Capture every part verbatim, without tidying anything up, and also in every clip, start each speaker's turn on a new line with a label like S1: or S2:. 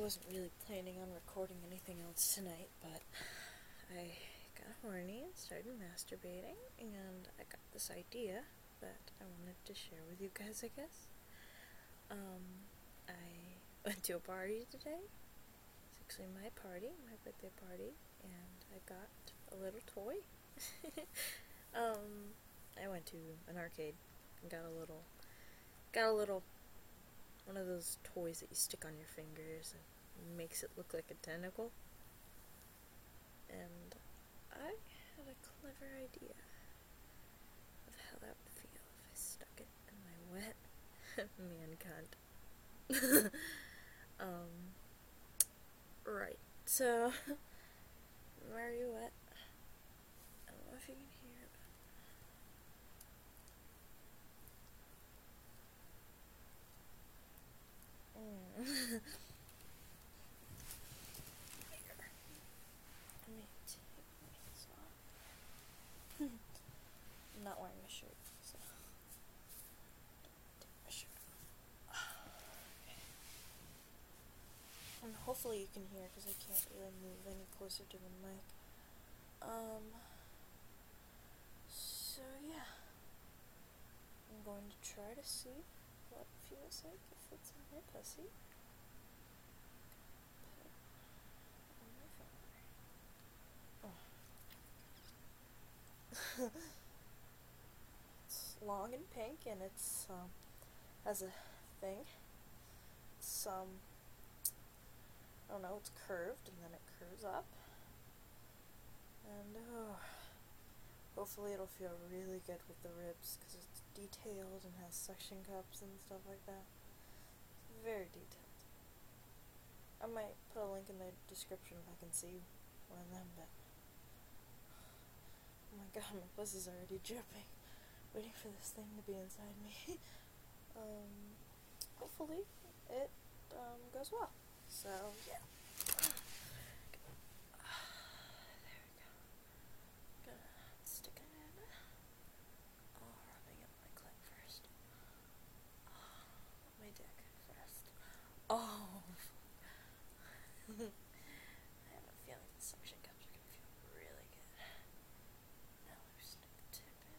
S1: wasn't really planning on recording anything else tonight, but I got horny and started masturbating, and I got this idea that I wanted to share with you guys, I guess. Um, I went to a party today. It's actually my party, my birthday party, and I got a little toy. um, I went to an arcade and got a little, got a little, one of those toys that you stick on your fingers and makes it look like a tentacle. And I had a clever idea of how that would feel if I stuck it in my wet man cunt. um, right. So, where are you at? I don't know if you can hear it. Mm. Here. Let me take this off. I'm not wearing a shirt, so take my shirt off. Okay. And hopefully you can hear, because I can't really move any closer to the mic. Um, so yeah. I'm going to try to see what it feels like if it's in my pussy. Put it on my finger. Oh. It's long and pink, and it's, um, has a thing. It's, um, I don't know, it's curved, and then it curves up. And, oh, hopefully it'll feel really good with the ribs, because it's detailed and has suction cups and stuff like that. It's very detailed. I might put a link in the description if I can see one of them, but oh my god, my pussy's already dripping, waiting for this thing to be inside me. um, hopefully it um, goes well. So, yeah. There we go. Gonna stick it in. Oh, rubbing up my clit first. Oh, my dick first. Oh. I have a feeling the suction cups are gonna feel really good. Now we're stick the tip in.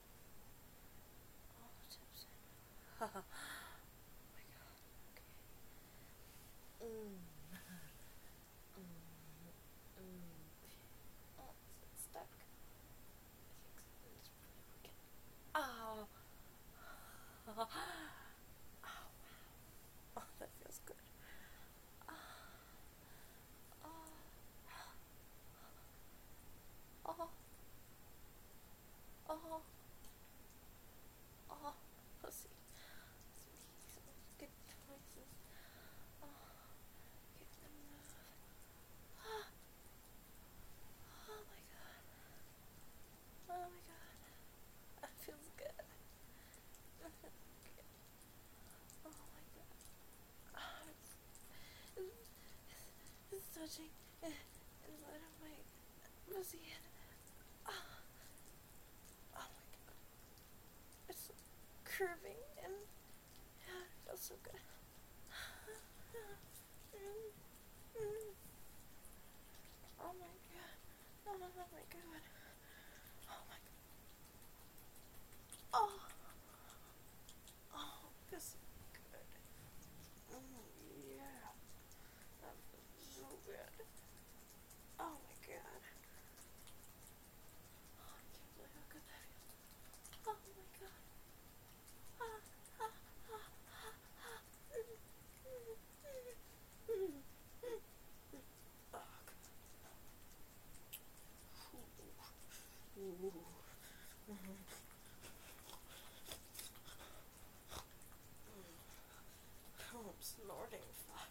S1: All the tips in. Haha. Oh my god. Okay. Mmm. Mmm. Mmm. Oh, is it stuck? I think it's really working. Oh. Oh, wow. Oh, that feels good. Oh. Oh. Oh. Oh. Pussy. Some good choices. Oh. Give them love. Oh. Oh my god. Oh my god. That feels good. That feels good. Oh my god. Oh, it's, it's, it's touching inside of my pussy. Oh. Oh my god. It's curving and yeah, it feels so good. Oh my god. Oh my god. Oh my god. Oh. Oh, feels so good. Mm, yeah. That feels so good. Oh my god. Oh, I can't believe how good that feels. Oh my god. Ah, ah, ah, ah, ah. Ooh. Oh, I'm snorting. Fuck.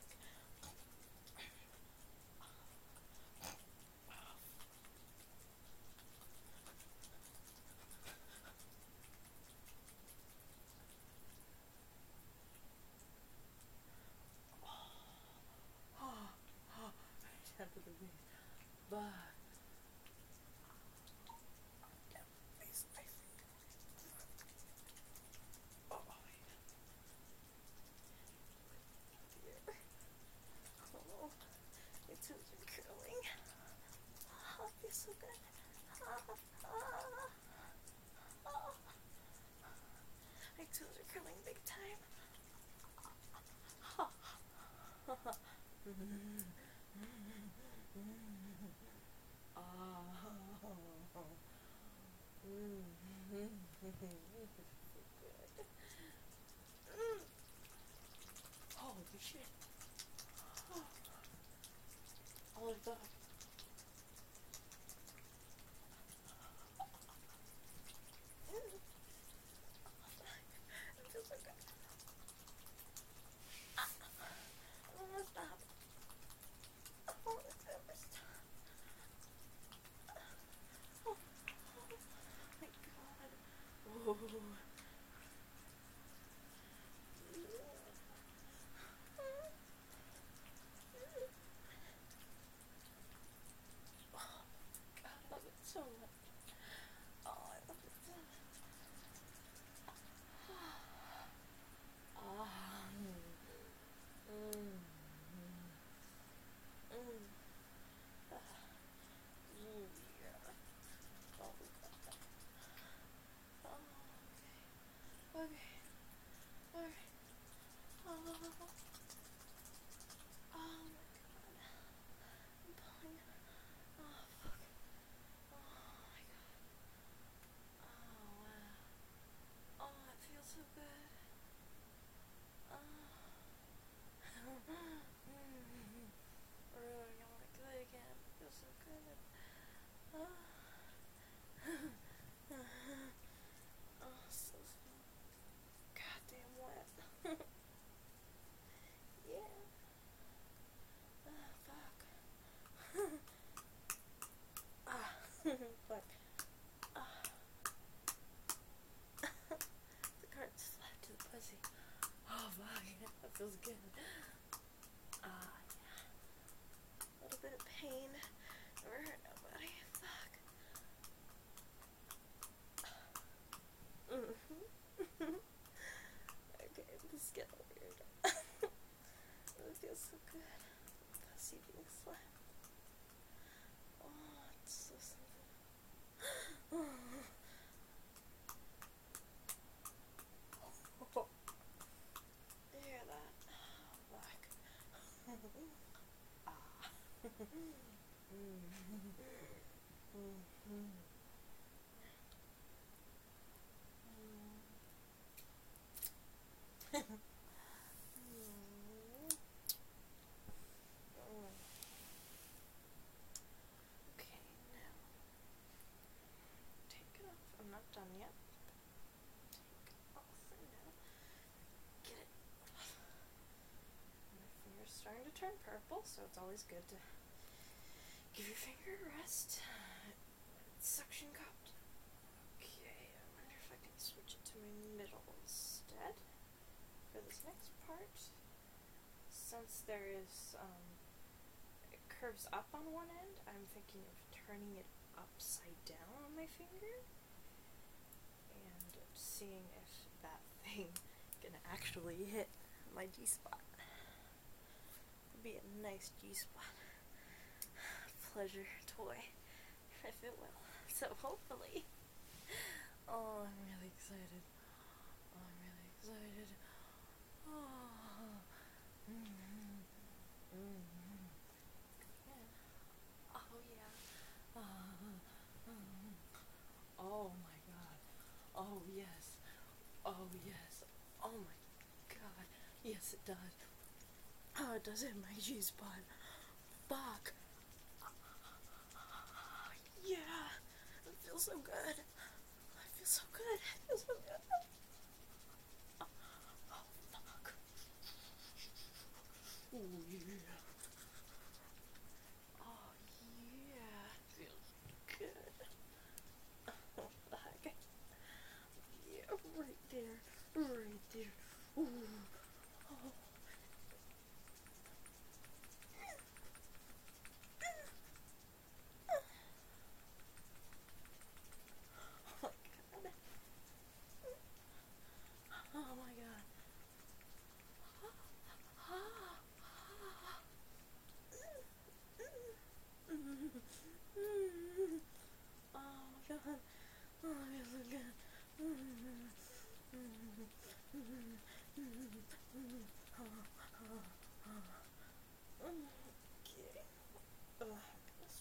S1: Down to the knees. But yeah, these my finger. Oh yeah. Oh feels so good. Ah, ah, ah. My toes are curling big time. Ah. Ah. Holy shit. Oh my god. It feels so good. Ah. I don't want to stop. I don't want to ever stop. Oh, oh my god. Oh. I love it so much. Oh, I love it so much. Ah. Mm. Mm. Ah. Mm. Yeah. Oh, God. Oh, okay. Okay. Alright. Oh. Oh, my God. I'm pulling. Oh, fuck. Oh, my God. Oh, wow. Oh, it feels so good. Oh. Mm. Really gonna like that again. It feels so good. Oh. Oh, so goddamn wet. Yeah. Ah, fuck. Ah, fuck. Ah. The card slapped to the pussy. Oh, fuck. That feels good. Ah, yeah. A little bit of pain. Never hurt nobody. Fuck. Mm-hmm. Okay, this is getting weird. It feels so good. Pussy being slapped. Oh, it's so something. Oh. Oh. You hear that? Fuck. Ah. Mm-hmm. Mm-hmm. Mm. Okay, now take it off. I'm not done yet. Take it off for now. Get it off. My finger's starting to turn purple, so it's always good to give your finger a rest. It's suction cupped. Okay, I wonder if I can switch it to my middle instead for this next part. Since there is, um, it curves up on one end, I'm thinking of turning it upside down on my finger and seeing if that thing can actually hit my G-spot. It'd be a nice G-spot pleasure toy if it will. So hopefully. Oh, I'm really excited. Oh, I'm really excited. Oh. Mm-hmm. Mm-hmm. Yeah. Oh yeah. Uh, uh, oh my god. Oh yes. Oh yes. Oh my god. Yes, it does. Oh, it does hit my G-spot. Fuck. Yeah. It feels so good. It feels so good. It feels so good. Oh, oh fuck. Oh yeah. Oh yeah. Feels good. Oh fuck. Yeah, right there. Right there. Ooh. Oh. Oh my god. Oh my god.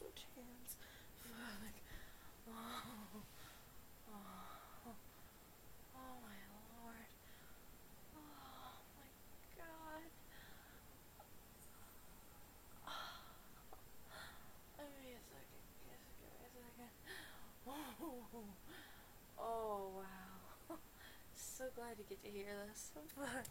S1: switch hands. Fuck. Oh. Oh. Oh my lord. Oh my god. Give me a second. Give me a second. Oh. Oh wow. So glad you get to hear this. Fuck.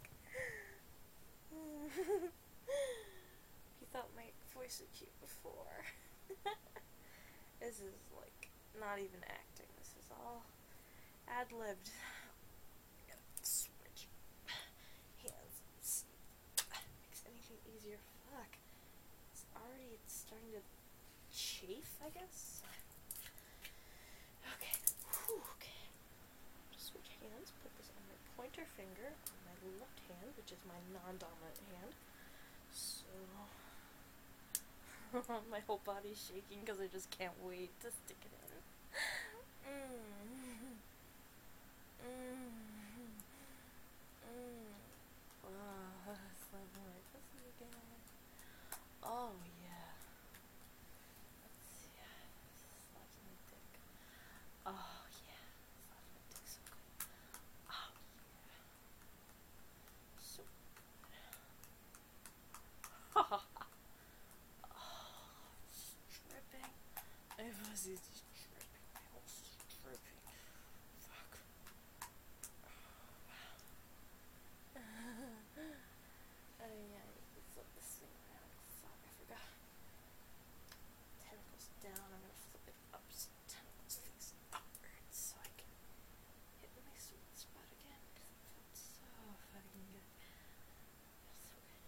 S1: You thought my voice was cute before. This is like not even acting. This is all ad-libbed. Switch hands. Makes anything easier. Fuck. It's already it's starting to chafe, I guess. Okay. Whew, okay. Just switch hands. Put this on my pointer finger on my left hand, which is my non-dominant hand. So my whole body's shaking because I just can't wait to stick it in. Mm. Mm. Mm. Oh, slap my pussy again. Oh yeah. Let's see. Slaps my dick. Oh yeah. Slaps my dick so good. Oh yeah. So good. Ha oh, it's dripping. My pussy's just dripping. My whole dripping. Fuck. Oh yeah, you can flip this thing around. Fuck, I forgot. Tentacles down, I'm gonna flip it up so tentacles face upwards so I can hit my sweet spot again because it felt so fucking good. Feels so good.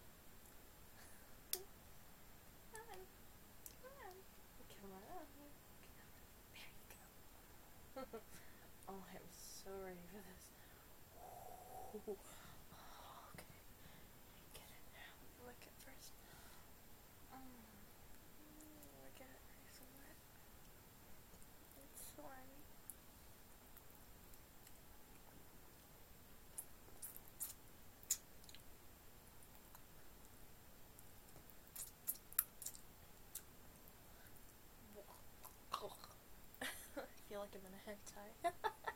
S1: Come on. Come on. Come on. There you go. Oh, I'm so ready for this. Ooh. Oh, okay. Get it now. Let me lick it first. Mm. Lick it nice and wet. It's slimy. I feel like I'm in a hentai.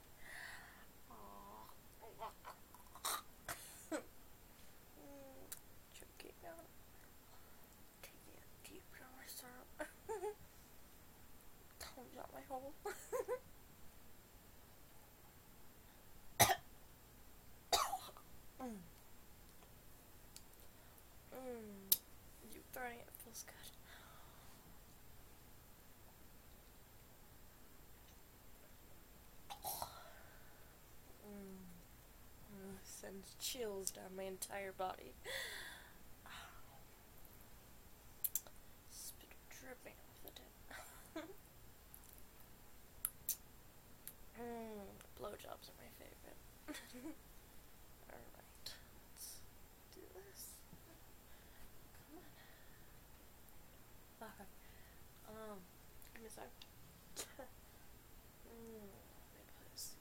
S1: Mm, choking out. Taking a deep down my throat. Tones out my hole. mm. Mm. You throwing it feels good. Mm. Mm. Sends chills down my entire body. Spit dripping off the tip. mm. Blowjobs are my favorite. Alright, let's do this. Come on. Fuck. Um, give me a sec. mm, my pussy.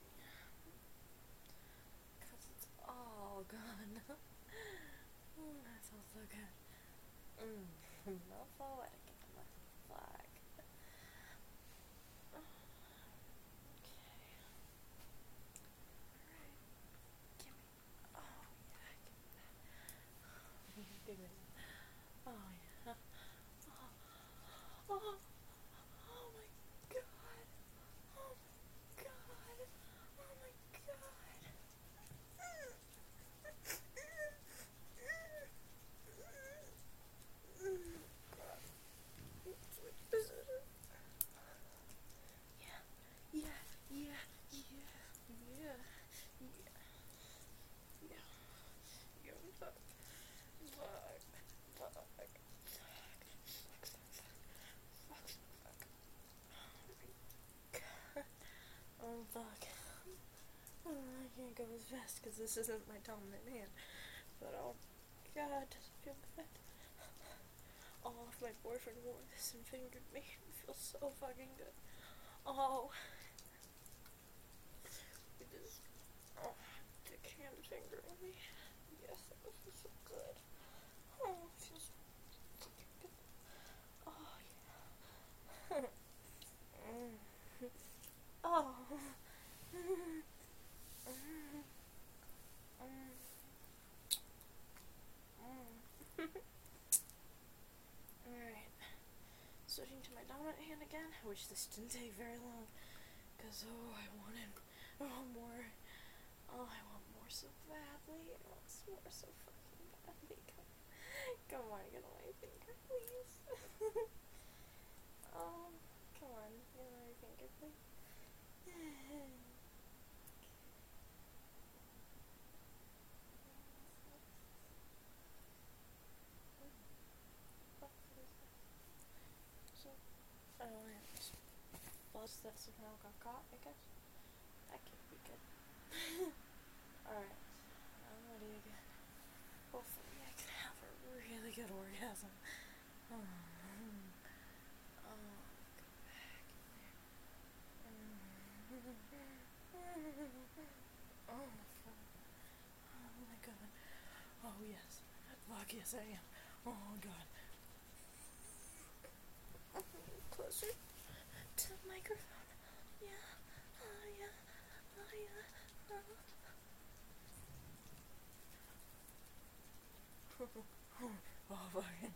S1: Cause it's all gone. mm, that smells so good. Mmm, mouthful wet again. Fuck. Okay. Alright. Give me. Oh, yeah. Give me that. Oh, yeah. Oh, oh, oh my god. Oh my god. Oh my god. Switch position. Yeah, yeah, yeah, yeah, yeah, yeah, yeah. Yeah, fuck, fuck, fuck, fuck, fuck, fuck, fuck. Oh fuck. Oh, I can't go as fast because this isn't my dominant hand. But oh god, does it feel good? Oh, if my boyfriend wore this and fingered me, it feels so fucking good. Oh. It is. Oh, dick hand fingering me. Yes, that would feel so good. Oh, it feels fucking good. Oh, yeah. hand again? I wish this didn't take very long. Because, oh, I want it. I want more. Oh, I want more so badly. I want more so fucking badly. Come, come on, get on my finger, please. Oh, come on, get on my finger, please. So, I don't know. Plus, that somehow got caught, I guess. That can't be good. Alright, I'm ready again. Hopefully, I can have a really good orgasm. Oh, oh go back in there. Oh my god. Oh my god. Oh yes. Fuck yes I am. Oh god. Closer to the microphone. Yeah. Oh yeah. Oh yeah. Oh. Oh fucking.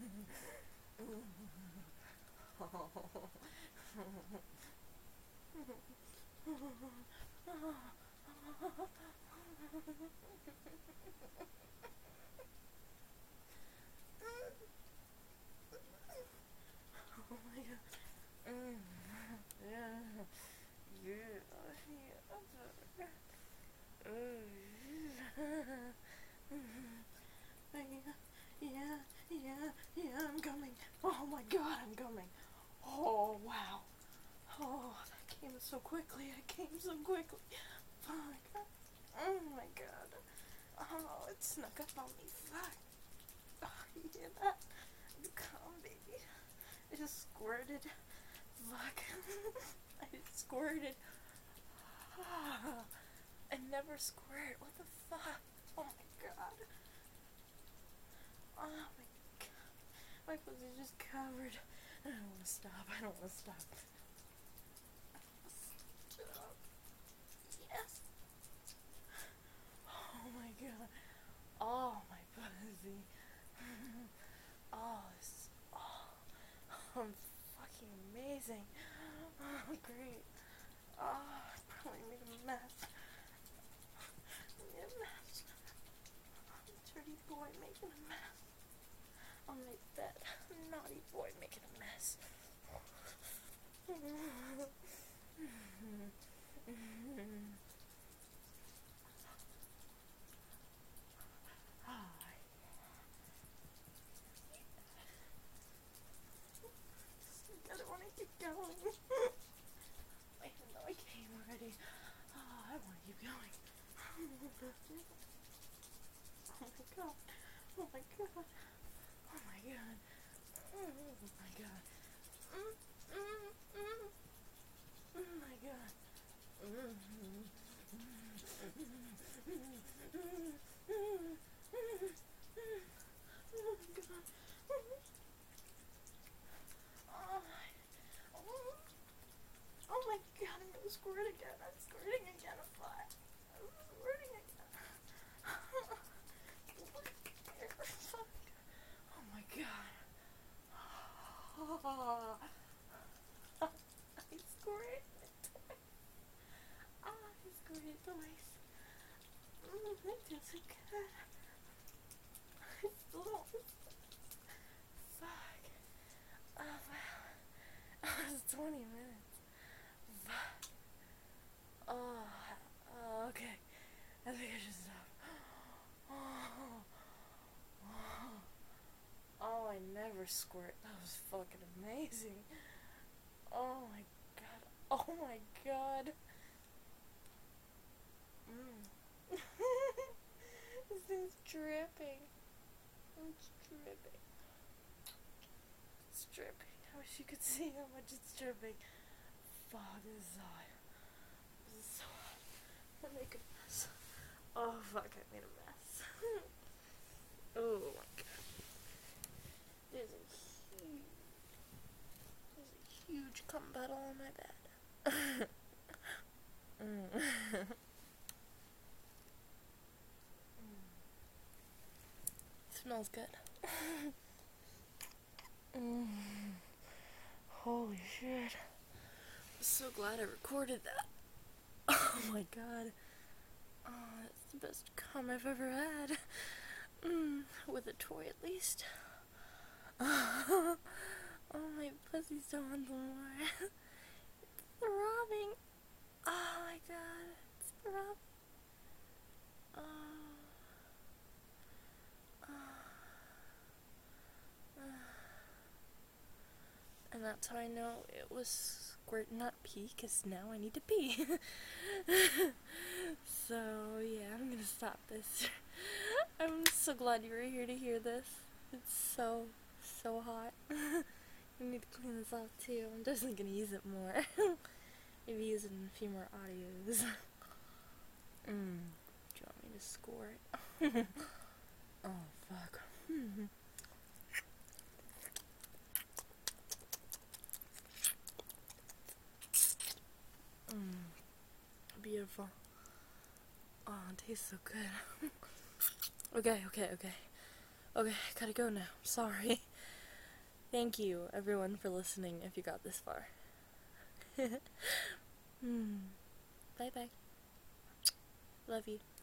S1: Oh my god. Mm. Yeah. Yeah. Yeah. Yeah. Yeah. Yeah. I'm coming. Oh my god, I'm coming. Oh wow. Oh, that came so quickly. It came so quickly. Fuck. Oh my god. Oh, it snuck up on me. Fuck. Oh, you hear that? Come, baby. I just squirted. Fuck. I just squirted. I never squirt. What the fuck? Oh my god. Oh my god. My pussy's just covered. I don't want to stop. I don't want to stop. Stop. Yes. Oh my god. Oh, my pussy. Oh, this is, oh, I'm fucking amazing. Oh, great. Oh, I probably made a mess. I made a mess. I'm a dirty boy making a mess. On my bed. Naughty boy making a mess. I don't want to keep going. Even though I came already. Oh, I want to keep going. Oh my god. Oh my god. Oh my god. Oh my god. Oh my god. Mm, mm, mm. Oh my god. Mm, mm, oh my god. Oh my. Oh. Oh my god, I'm gonna squirt again. I'm squirting again. I'm fine. I'm squirting again. Oh my god. Oh. I squirted twice. Oh, I squirted twice. Mm, it feels so good. I still don't. Fuck. Oh wow. That was twenty minutes. Fuck. Oh, oh, okay. I think I should stop. Oh, oh, oh, I never squirt. That was fucking amazing. Oh my god. Oh my god. Mm. This thing's dripping. It's dripping. It's dripping. I wish you could see how much it's dripping. Fuck, this is hot. This is so hot. I make a mess. Oh fuck, I made a mess. Oh my god. There's a huge, there's a huge cum puddle on my bed. mm. mm. Smells good. mm. Holy shit. I'm so glad I recorded that. Oh my god. Oh, that's the best cum I've ever had. Mm, with a toy at least. Oh, my pussy's so on the more. It's throbbing. Oh my god. It's throbbing. Oh. And that's how I know it was squirt, not pee, because now I need to pee. So, yeah, I'm gonna stop this. I'm so glad you were here to hear this. It's so, so hot. I need to clean this off too. I'm definitely gonna use it more. Maybe use it in a few more audios. Mm. Do you want me to score it? Oh, fuck. Mm. Beautiful. Oh, it tastes so good. Okay, okay, okay. Okay, I gotta go now. Sorry. Thank you, everyone, for listening if you got this far. Hmm. Bye bye. Love you.